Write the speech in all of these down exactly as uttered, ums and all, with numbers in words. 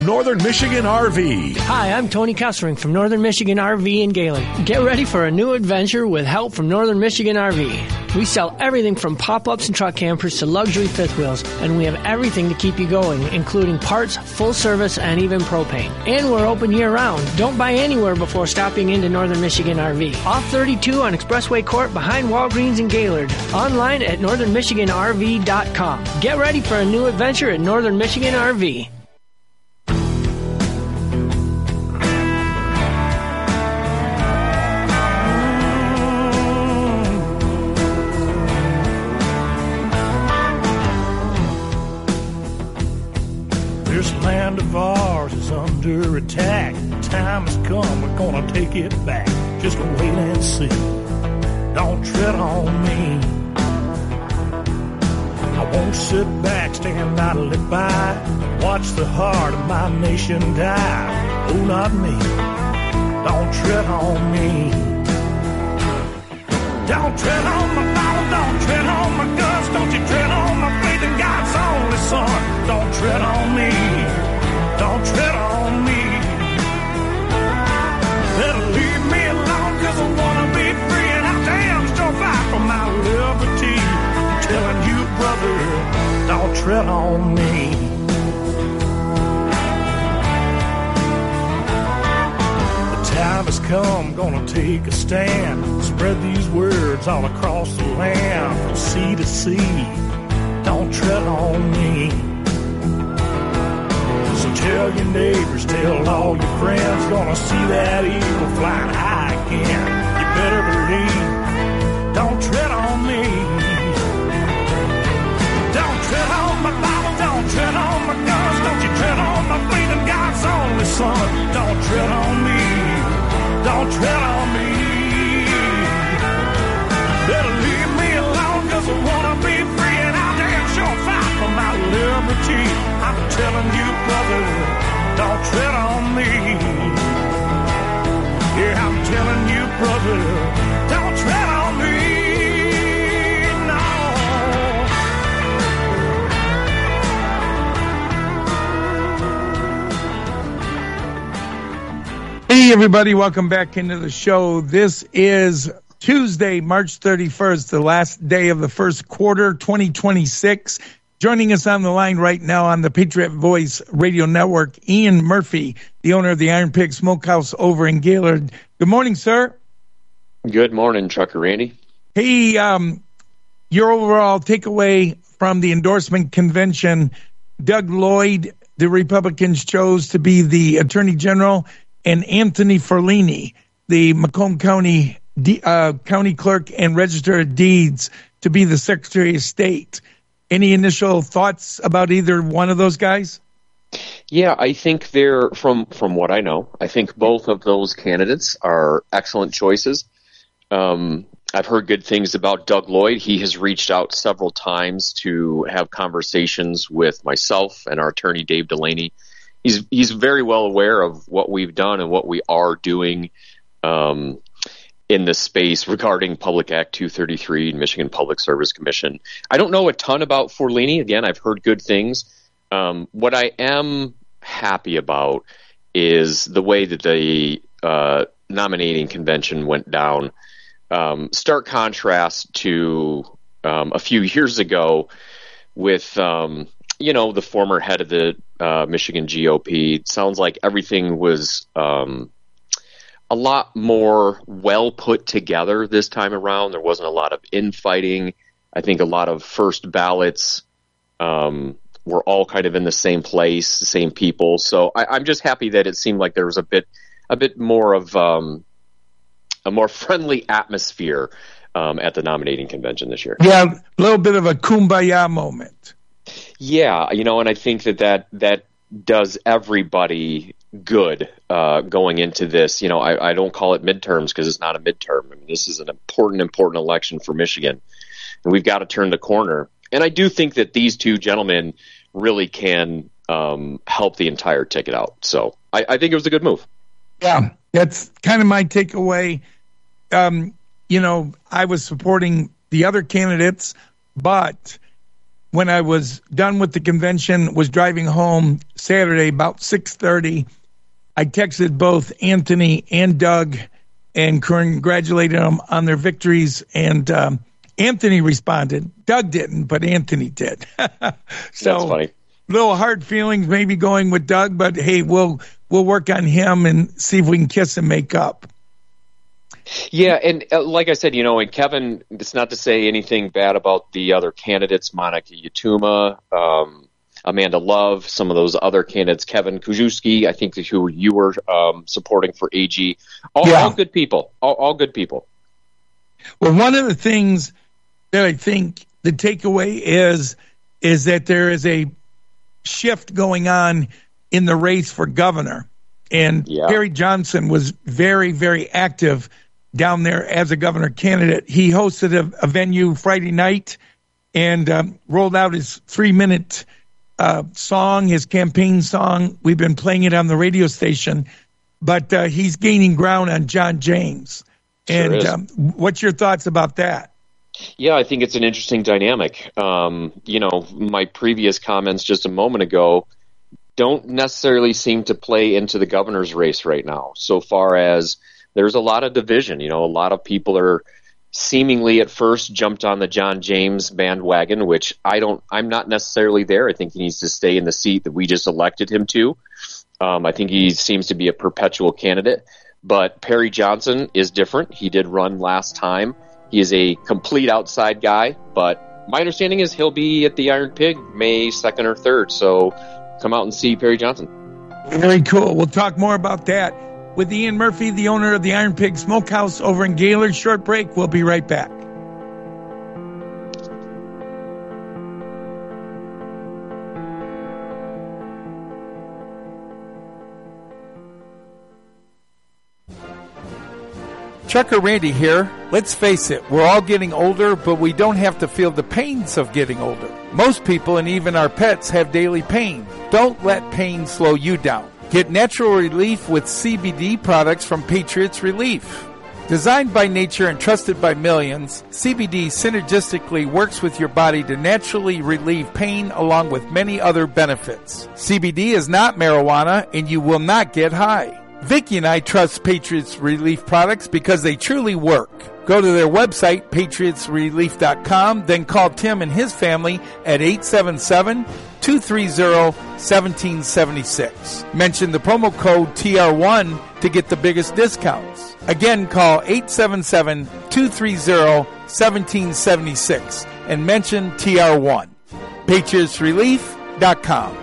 Northern Michigan R V. Hi, I'm Tony Kessering from Northern Michigan R V in Gaylord. Get ready for a new adventure with help from Northern Michigan R V. We sell everything from pop-ups and truck campers to luxury fifth wheels, and we have everything to keep you going, including parts, full service, and even propane. And we're open year-round. Don't buy anywhere before stopping into Northern Michigan R V. Off thirty-two on Expressway Court behind Walgreens in Gaylord. Online at northern michigan r v dot com. Get ready for a new adventure at Northern Michigan R V. This land of ours is under attack. The time has come, we're gonna take it back. Just wait and see. Don't tread on me. I won't sit back, stand idly by, watch the heart of my nation die. Oh, not me. Don't tread on me. Don't tread on my Bible, don't tread on my guns, don't you tread on my faith in God's only Son. Don't tread on me, don't tread on me. Better leave me alone, cause I wanna be free, and I damn sure fight for my liberty. I'm telling you, brother, don't tread on me. Time has come, gonna take a stand. Spread these words all across the land, from sea to sea. Don't tread on me. So tell your neighbors, tell all your friends, gonna see that eagle flying high again. You better believe, don't tread on me. Don't tread on my Bible, don't tread on my guns, don't you tread on my faith in God's only Son. Don't tread on me. Don't tread on me. Better leave me alone, cause I wanna be free, and I'll damn sure fight for my liberty. I'm telling you, brother, don't tread on me. Yeah, I'm telling you, brother, don't tread on me. Hey, everybody, welcome back into the show. This is Tuesday, March thirty-first, the last day of the first quarter, twenty twenty-six. Joining us on the line right now on the Patriot Voice Radio Network, Ian Murphy, the owner of the Iron Pig Smokehouse over in Gaylord. Good morning, sir. Good morning, Trucker Randy. Hey, um, your overall takeaway from the endorsement convention, Doug Lloyd, the Republicans chose to be the Attorney General, and Anthony Ferlini, the Macomb County uh, County Clerk and Register of Deeds, to be the Secretary of State. Any initial thoughts about either one of those guys? Yeah, I think they're, from, from what I know, I think both of those candidates are excellent choices. Um, I've heard good things about Doug Lloyd. He has reached out several times to have conversations with myself and our attorney, Dave Delaney. He's he's very well aware of what we've done and what we are doing um, in this space regarding Public Act two thirty-three and Michigan Public Service Commission. I don't know a ton about Forlini. Again, I've heard good things. Um, what I am happy about is the way that the uh, nominating convention went down. Um, stark contrast to um, a few years ago with um, you know, the former head of the uh, Michigan G O P. It sounds like everything was um, a lot more well put together this time around. There wasn't a lot of infighting. I think a lot of first ballots um, were all kind of in the same place, the same people. So I, I'm just happy that it seemed like there was a bit, a bit more of um, a more friendly atmosphere um, at the nominating convention this year. Yeah, a little bit of a kumbaya moment. Yeah, you know, and I think that that, that does everybody good uh, going into this. You know, I, I don't call it midterms because it's not a midterm. I mean, this is an important, important election for Michigan, and we've got to turn the corner. And I do think that these two gentlemen really can um, help the entire ticket out. So I, I think it was a good move. Yeah, that's kind of my takeaway. Um, you know, I was supporting the other candidates, but when I was done with the convention, was driving home Saturday about six thirty, I texted both Anthony and Doug and congratulated them on their victories. And um, Anthony responded. Doug didn't, but Anthony did. so That's funny. Little hard feelings maybe going with Doug, but hey, we'll we'll work on him and see if we can kiss and make up. Yeah, and uh, like I said, you know, and Kevin, it's not to say anything bad about the other candidates, Monica Yatuma, um, Amanda Love, some of those other candidates, Kevin Kujuski, I think who you were um, supporting for A G. All, yeah. all good people. All, all good people. Well, one of the things that I think the takeaway is is that there is a shift going on in the race for governor. And yeah. Perry Johnson was very, very active down there as a governor candidate. He hosted a, a venue Friday night and um, rolled out his three-minute uh, song, his campaign song. We've been playing it on the radio station, but uh, he's gaining ground on John James. Sure and um, what's your thoughts about that? Yeah, I think it's an interesting dynamic. Um, you know, my previous comments just a moment ago don't necessarily seem to play into the governor's race right now, so far as there's a lot of division. You know, a lot of people are seemingly at first jumped on the John James bandwagon, which I don't, I'm not necessarily there. I think he needs to stay in the seat that we just elected him to. Um, I think he seems to be a perpetual candidate, but Perry Johnson is different. He did run last time. He is a complete outside guy, but my understanding is he'll be at the Iron Pig May second or third. So come out and see Perry Johnson. Very cool. We'll talk more about that with Ian Murphy, the owner of the Iron Pig Smokehouse over in Gaylord. Short break. We'll be right back. Trucker Randy here. Let's face it, we're all getting older, but we don't have to feel the pains of getting older. Most people and even our pets have daily pain. Don't let pain slow you down. Get natural relief with C B D products from Patriots Relief. Designed by nature and trusted by millions, C B D synergistically works with your body to naturally relieve pain along with many other benefits. C B D is not marijuana and you will not get high. Vicki and I trust Patriots Relief products because they truly work. Go to their website, patriots relief dot com, then call Tim and his family at eight seven seven, two three zero, one seven seven six. Mention the promo code T R one to get the biggest discounts. Again, call eight seven seven, two three zero, one seven seven six and mention T R one. patriots relief dot com.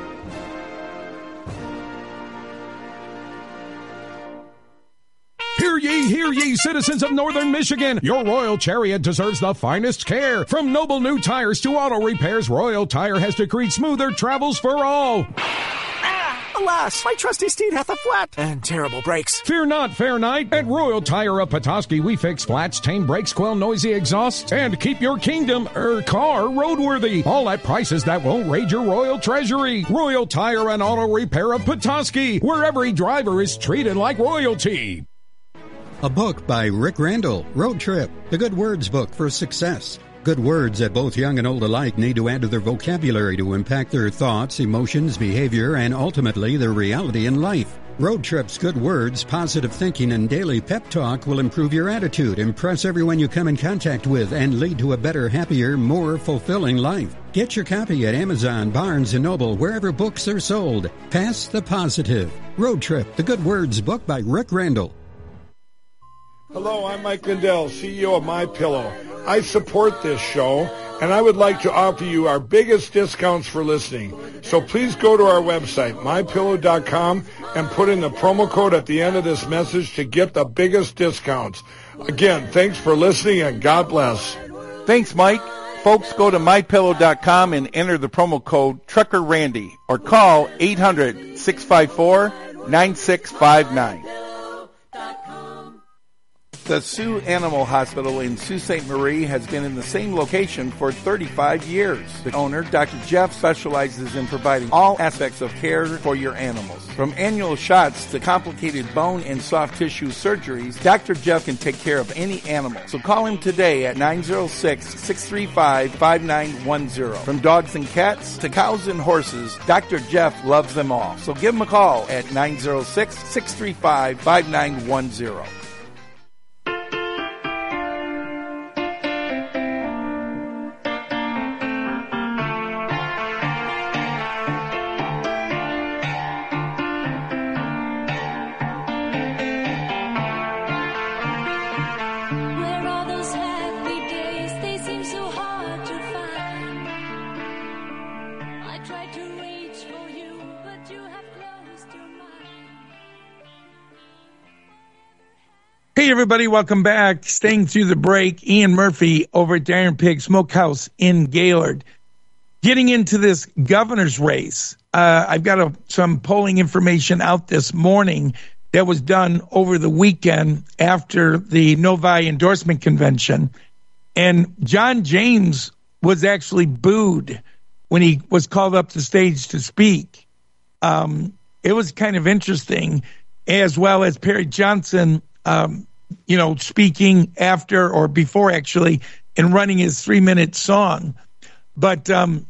Hear ye, hear ye, citizens of Northern Michigan. Your Royal Chariot deserves the finest care. From noble new tires to auto repairs, Royal Tire has decreed smoother travels for all. Alas, my trusty steed hath a flat and terrible brakes. Fear not, fair knight. At Royal Tire of Petoskey, we fix flats, tame brakes, quell noisy exhausts, and keep your kingdom, er, car roadworthy. All at prices that won't raid your royal treasury. Royal Tire and Auto Repair of Petoskey, where every driver is treated like royalty. A book by Rick Randall, Road Trip, the Good Words book for success. Good words that both young and old alike need to add to their vocabulary to impact their thoughts, emotions, behavior, and ultimately their reality in life. Road Trip's good words, positive thinking, and daily pep talk will improve your attitude, impress everyone you come in contact with, and lead to a better, happier, more fulfilling life. Get your copy at Amazon, Barnes and Noble, wherever books are sold. Pass the positive. Road Trip, the Good Words book by Rick Randall. Hello, I'm Mike Lindell, C E O of MyPillow. I support this show, and I would like to offer you our biggest discounts for listening. So please go to our website, my pillow dot com, and put in the promo code at the end of this message to get the biggest discounts. Again, thanks for listening, and God bless. Thanks, Mike. Folks, go to my pillow dot com and enter the promo code Trucker Randy or call eight hundred, six five four, nine six five nine. The Sioux Animal Hospital in Sault Ste. Marie has been in the same location for thirty-five years. The owner, Doctor Jeff, specializes in providing all aspects of care for your animals. From annual shots to complicated bone and soft tissue surgeries, Doctor Jeff can take care of any animal. So call him today at nine oh six, six three five, five nine one zero. From dogs and cats to cows and horses, Doctor Jeff loves them all. So give him a call at nine oh six, six three five, five nine one zero. Hey, everybody, welcome back. Staying through the break, Ian Murphy over at Iron Pig Smokehouse in Gaylord. Getting into this governor's race, uh, I've got a, some polling information out this morning that was done over the weekend after the Novi endorsement convention. And John James was actually booed when he was called up the stage to speak. Um, it was kind of interesting, as well as Perry Johnson, um, you know, speaking after or before actually and running his three minute song. But um,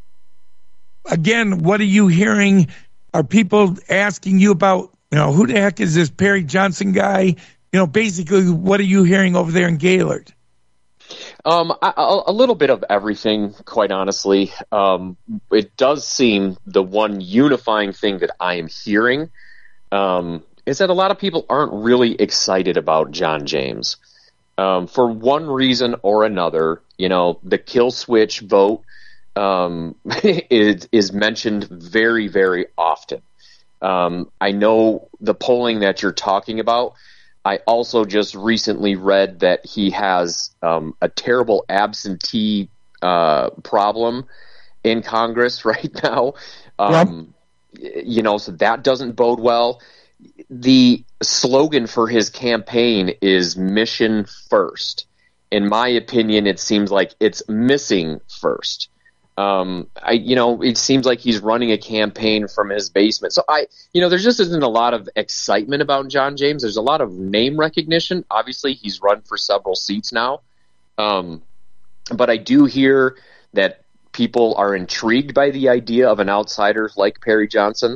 again, what are you hearing? Are people asking you about, you know, who the heck is this Perry Johnson guy? You know, basically, what are you hearing over there in Gaylord? Um, a, a little bit of everything, quite honestly. Um, it does seem the one unifying thing that I am hearing um, is that a lot of people aren't really excited about John James. Um, for one reason or another, you know, the kill switch vote um, is, is mentioned very, very often. Um, I know the polling that you're talking about. I also just recently read that he has um, a terrible absentee uh, problem in Congress right now. Um, yep. You know, so that doesn't bode well. The slogan for his campaign is mission first. In my opinion, it seems like it's missing first. Um, I, you know, it seems like he's running a campaign from his basement. So I, you know, there just isn't a lot of excitement about John James. There's a lot of name recognition. Obviously, he's run for several seats now. Um, but I do hear that people are intrigued by the idea of an outsider like Perry Johnson.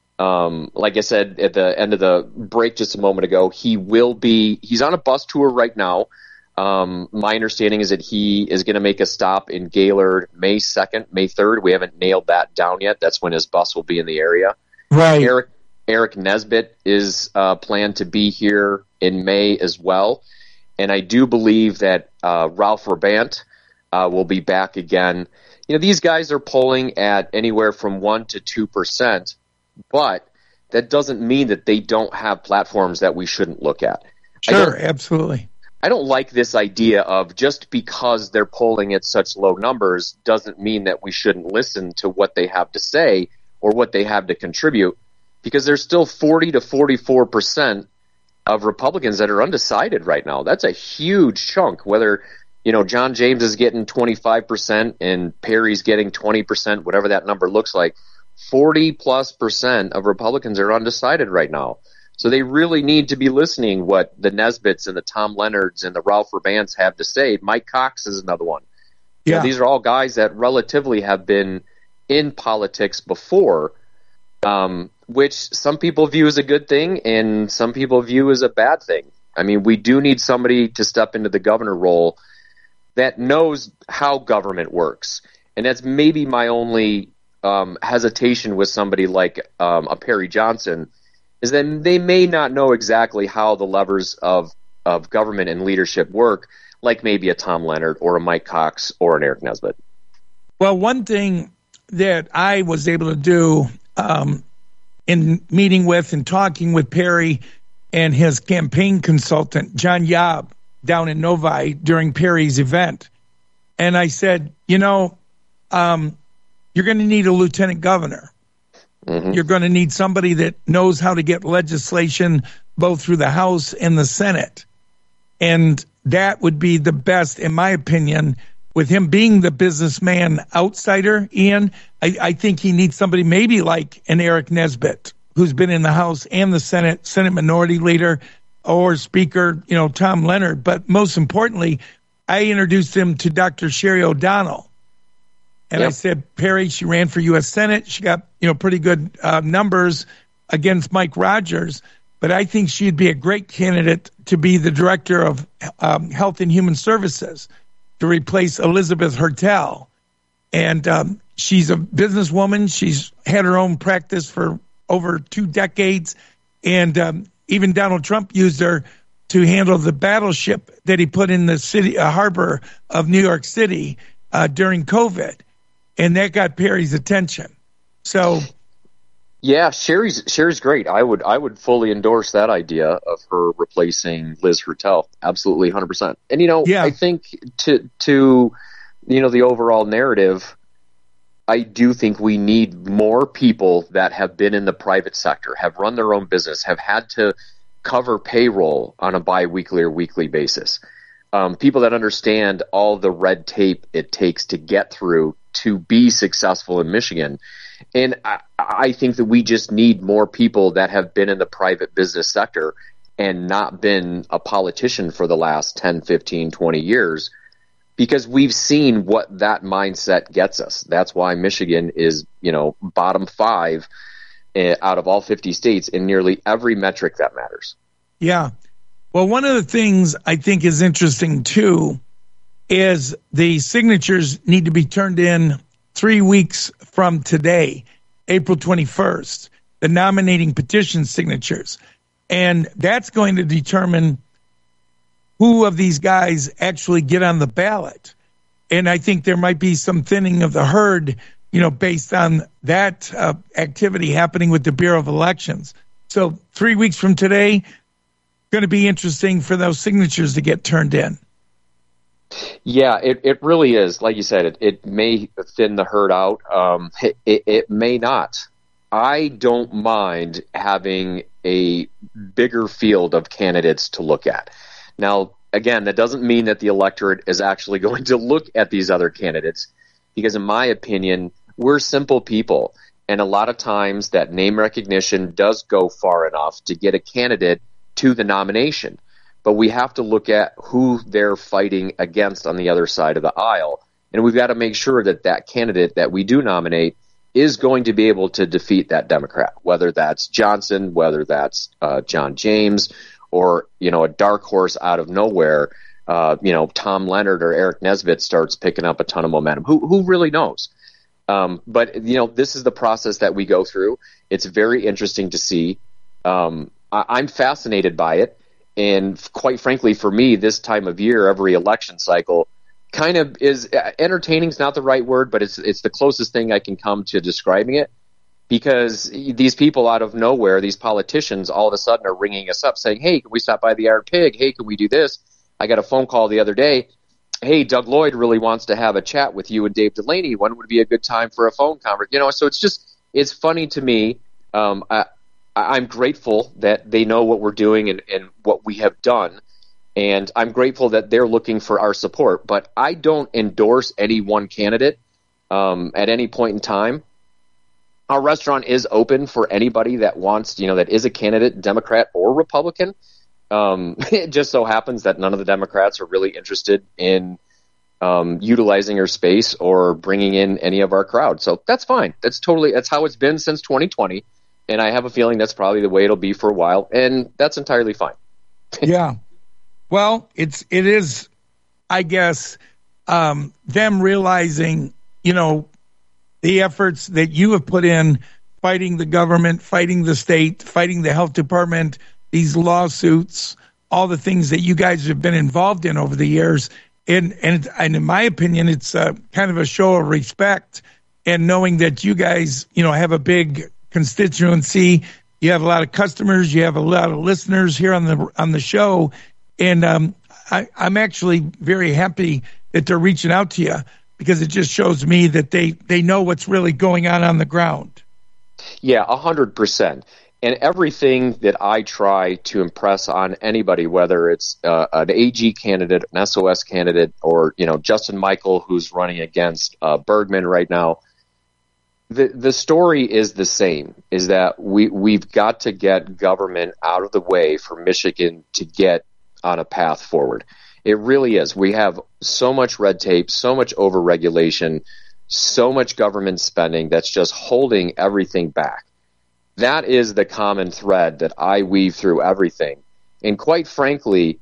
Um, like I said at the end of the break just a moment ago, he will be, he's on a bus tour right now. Um, my understanding is that he is going to make a stop in Gaylord May second, May third. We haven't nailed that down yet. That's when his bus will be in the area. Right. Eric, Eric Nesbitt is uh, planned to be here in May as well. And I do believe that uh, Ralph Rabant uh, will be back again. You know, these guys are polling at anywhere from one to two percent, but that doesn't mean that they don't have platforms that we shouldn't look at. Sure, absolutely. I don't like this idea of just because they're polling at such low numbers doesn't mean that we shouldn't listen to what they have to say or what they have to contribute, because there's still forty to forty-four percent of Republicans that are undecided right now. That's a huge chunk, whether, you know, John James is getting twenty-five percent and Perry's getting twenty percent, whatever that number looks like. forty plus percent of Republicans are undecided right now. So they really need to be listening what the Nesbitts and the Tom Leonards and the Ralph Rabants have to say. Mike Cox is another one. Yeah. So these are all guys that relatively have been in politics before, um, which some people view as a good thing and some people view as a bad thing. I mean, we do need somebody to step into the governor role that knows how government works. And that's maybe my only um, hesitation with somebody like um, a Perry Johnson, is that they may not know exactly how the levers of, of government and leadership work, like maybe a Tom Leonard or a Mike Cox or an Eric Nesbitt. Well, one thing that I was able to do um, in meeting with and talking with Perry and his campaign consultant, John Yob, down in Novi during Perry's event, and I said, you know, um, you're going to need a lieutenant governor. Mm-hmm. You're going to need somebody that knows how to get legislation both through the House and the Senate. And that would be the best, in my opinion, with him being the businessman outsider, Ian. I, I think he needs somebody maybe like an Eric Nesbitt, who's been in the House and the Senate, Senate Minority Leader or Speaker, you know, Tom Leonard. But most importantly, I introduced him to Doctor Sherry O'Donnell. And yep. I said, Perry, she ran for U S Senate. She got, you know, pretty good uh, numbers against Mike Rogers. But I think she'd be a great candidate to be the director of um, Health and Human Services to replace Elizabeth Hertel. And um, she's a businesswoman. She's had her own practice for over two decades. And um, even Donald Trump used her to handle the battleship that he put in the city uh, harbor of New York City uh, during COVID. And that got Perry's attention. So... Yeah, Sherry's Sherry's great. I would I would fully endorse that idea of her replacing Liz Hertel. Absolutely, one hundred percent. And you know, yeah. I think to to you know the overall narrative, I do think we need more people that have been in the private sector, have run their own business, have had to cover payroll on a bi-weekly or weekly basis. Um, people that understand all the red tape it takes to get through to be successful in Michigan. And I, I think that we just need more people that have been in the private business sector and not been a politician for the last ten, fifteen, twenty years, because we've seen what that mindset gets us. That's why Michigan is, you know, bottom five uh, out of all fifty states in nearly every metric that matters. Yeah. Well, one of the things I think is interesting, too, is the signatures need to be turned in three weeks from today, April twenty-first, the nominating petition signatures. And that's going to determine who of these guys actually get on the ballot. And I think there might be some thinning of the herd, you know, based on that uh, activity happening with the Bureau of Elections. So three weeks from today, going to be interesting for those signatures to get turned in. Yeah, it, it really is. Like you said, it, it may thin the herd out. Um, it, it, it may not. I don't mind having a bigger field of candidates to look at. Now, again, that doesn't mean that the electorate is actually going to look at these other candidates, because in my opinion, we're simple people. And a lot of times that name recognition does go far enough to get a candidate to the nomination. But we have to look at who they're fighting against on the other side of the aisle. And we've got to make sure that that candidate that we do nominate is going to be able to defeat that Democrat, whether that's Johnson, whether that's uh, John James, or, you know, a dark horse out of nowhere, uh, you know, Tom Leonard or Eric Nesbitt starts picking up a ton of momentum. Who, who really knows? Um, but, you know, this is the process that we go through. It's very interesting to see. Um, I, I'm fascinated by it. And quite frankly, for me, this time of year, every election cycle kind of is entertaining is not the right word, but it's it's the closest thing I can come to describing it, because these people out of nowhere, these politicians, all of a sudden are ringing us up saying, hey, can we stop by the Iron Pig? Hey, can we do this? I got a phone call the other day. Hey, Doug Lloyd really wants to have a chat with you and Dave Delaney. When would be a good time for a phone conversation? You know, so it's just, it's funny to me. Um, I, I'm grateful that they know what we're doing and, and what we have done, and I'm grateful that they're looking for our support. But I don't endorse any one candidate um, at any point in time. Our restaurant is open for anybody that wants, you know, that is a candidate, Democrat or Republican. Um, it just so happens that none of the Democrats are really interested in um, utilizing our space or bringing in any of our crowd. So that's fine. That's totally, that's how it's been since twenty twenty. And I have a feeling that's probably the way it'll be for a while, and that's entirely fine. Yeah. Well, it's it is, I guess, um, them realizing, you know, the efforts that you have put in fighting the government, fighting the state, fighting the health department, these lawsuits, all the things that you guys have been involved in over the years. And and, and in my opinion, it's a, kind of a show of respect, and knowing that you guys, you know, have a big constituency, you have a lot of customers, you have a lot of listeners here on the on the show, and um, I, I'm actually very happy that they're reaching out to you, because it just shows me that they they know what's really going on on the ground. Yeah, a hundred percent. And everything that I try to impress on anybody, whether it's uh, an A G candidate, an S O S candidate, or, you know, Justin Michael, who's running against uh, Bergman right now, the the story is the same, is that we, we've got to get government out of the way for Michigan to get on a path forward. It really is. We have so much red tape, so much overregulation, so much government spending that's just holding everything back. That is the common thread that I weave through everything. And quite frankly,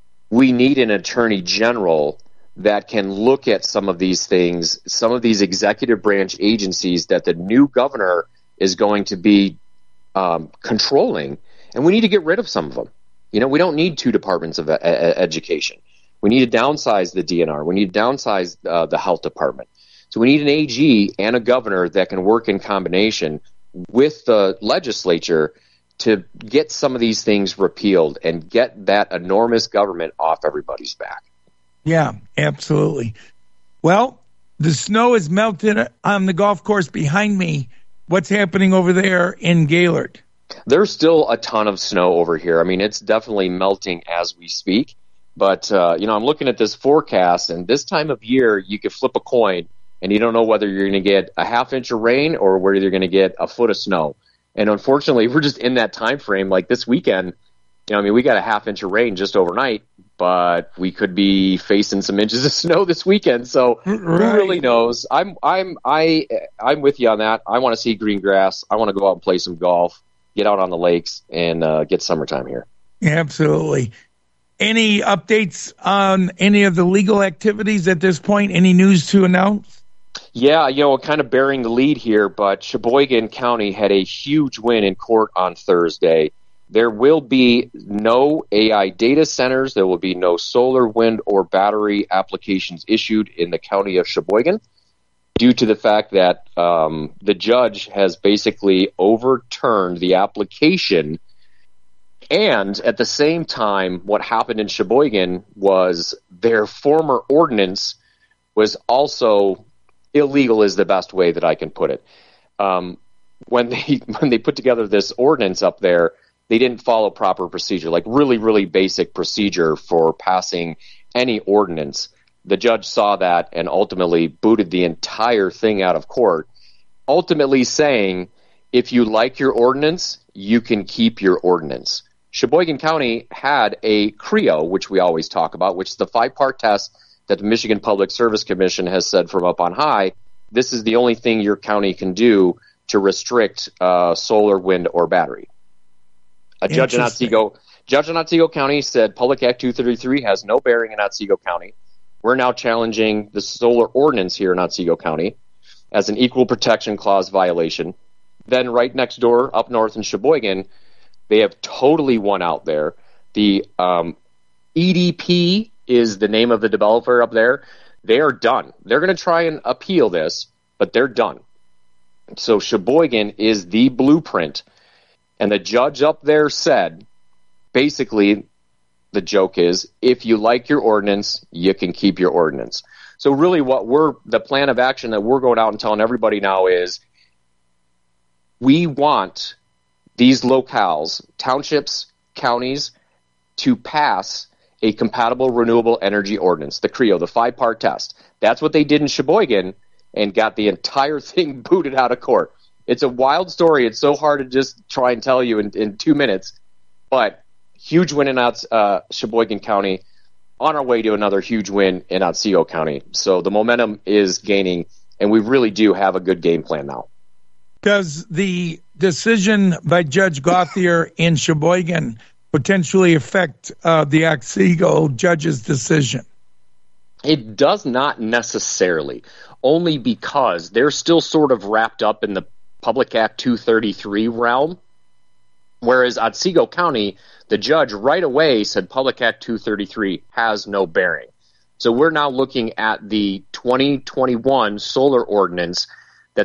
we need an attorney general that can look at some of these things, some of these executive branch agencies that the new governor is going to be um, controlling, and we need to get rid of some of them. You know, we don't need two departments of e- education. We need to downsize the D N R. We need to downsize uh, the health department. So we need an A G and a governor that can work in combination with the legislature to get some of these things repealed and get that enormous government off everybody's back. Yeah, absolutely. Well, the snow is melted on the golf course behind me. What's happening over there in Gaylord? There's still a ton of snow over here. I mean, it's definitely melting as we speak. But, uh, you know, I'm looking at this forecast, and this time of year, you could flip a coin, and you don't know whether you're going to get a half inch of rain or whether you're going to get a foot of snow. And unfortunately, we're just in that time frame. Like this weekend, you know, I mean, we got a half inch of rain just overnight, but we could be facing some inches of snow this weekend. So right. Who really knows? I'm, I'm, I, I'm with you on that. I want to see green grass. I want to go out and play some golf, get out on the lakes, and uh, get summertime here. Absolutely. Any updates on any of the legal activities at this point? Any news to announce? Yeah, you know, kind of bearing the lead here, but Sheboygan County had a huge win in court on Thursday. There will be no A I data centers. There will be no solar, wind, or battery applications issued in the county of Sheboygan due to the fact that um, the judge has basically overturned the application. And at the same time, what happened in Sheboygan was their former ordinance was also illegal, is the best way that I can put it. Um, when they when they put together this ordinance up there, they didn't follow proper procedure, like really, really basic procedure for passing any ordinance. The judge saw that and ultimately booted the entire thing out of court, ultimately saying, if you like your ordinance, you can keep your ordinance. Sheboygan County had a C R I O, which we always talk about, which is the five-part test that the Michigan Public Service Commission has said from up on high. This is the only thing your county can do to restrict uh, solar, wind, or battery. A judge in Otsego, judge in Otsego County said Public Act two thirty-three has no bearing in Otsego County. We're now challenging the solar ordinance here in Otsego County as an equal protection clause violation. Then right next door, up north in Sheboygan, they have totally won out there. The um, E D P is the name of the developer up there. They are done. They're going to try and appeal this, but they're done. So Sheboygan is the blueprint. And the judge up there said, basically, the joke is, if you like your ordinance, you can keep your ordinance. So really what we're, the plan of action that we're going out and telling everybody now is, we want these locales, townships, counties, to pass a compatible renewable energy ordinance, the C R I O, the five-part test. That's what they did in Sheboygan and got the entire thing booted out of court. It's a wild story. It's so hard to just try and tell you in, in two minutes, but huge win in uh, Sheboygan County, on our way to another huge win in Otsego County. So the momentum is gaining, and we really do have a good game plan now. Does the decision by Judge Gauthier in Sheboygan potentially affect uh, the Otsego judge's decision? It does not necessarily, only because they're still sort of wrapped up in the Public Act two thirty-three realm, whereas Otsego County, the judge right away said Public Act two thirty-three has no bearing. So we're now looking at the twenty twenty-one solar ordinance